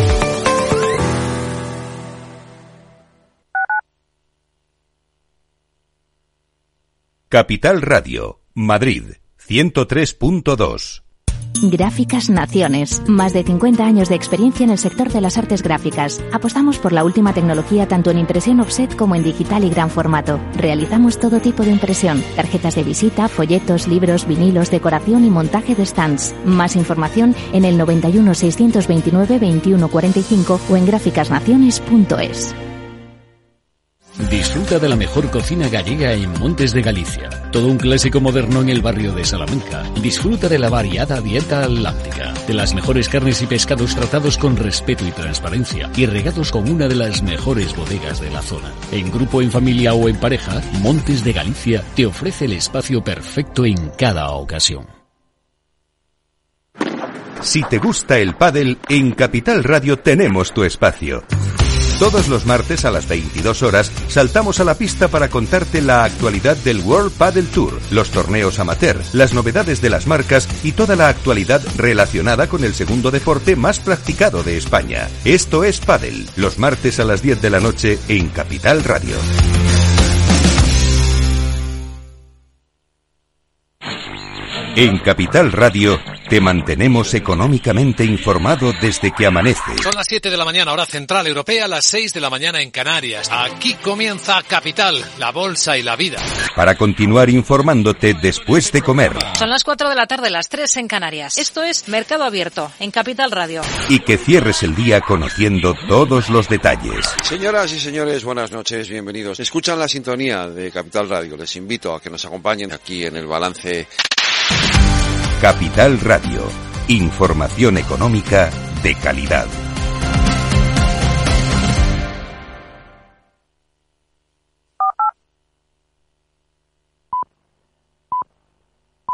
G: Capital Radio, Madrid, 103.2.
A: Gráficas Naciones. Más de 50 años de experiencia en el sector de las artes gráficas. Apostamos por la última tecnología tanto en impresión offset como en digital y gran formato. Realizamos todo tipo de impresión. Tarjetas de visita, folletos, libros, vinilos, decoración y montaje de stands. Más información en el 91 629 21 45 o en gráficasnaciones.es.
H: Disfruta de la mejor cocina gallega en Montes de Galicia. Todo un clásico moderno en el barrio de Salamanca. Disfruta de la variada dieta láctica, de las mejores carnes y pescados tratados con respeto y transparencia y regados con una de las mejores bodegas de la zona. En grupo, en familia o en pareja, Montes de Galicia te ofrece el espacio perfecto en cada ocasión.
G: Si te gusta el pádel, en Capital Radio tenemos tu espacio. Todos los martes a las 22 horas saltamos a la pista para contarte la actualidad del World Padel Tour, los torneos amateur, las novedades de las marcas y toda la actualidad relacionada con el segundo deporte más practicado de España. Esto es Padel, los martes a las 10 de la noche en Capital Radio. En Capital Radio te mantenemos económicamente informado desde que amanece.
N: Son las 7 de la mañana, hora central europea, las 6 de la mañana en Canarias. Aquí comienza Capital, la bolsa y la vida.
G: Para continuar informándote después de comer.
O: Son las 4 de la tarde, las 3 en Canarias. Esto es Mercado Abierto, en Capital Radio.
G: Y que cierres el día conociendo todos los detalles.
P: Señoras y señores, buenas noches, bienvenidos. Escuchan la sintonía de Capital Radio. Les invito a que nos acompañen aquí en el balance.
G: Capital Radio, información económica de calidad.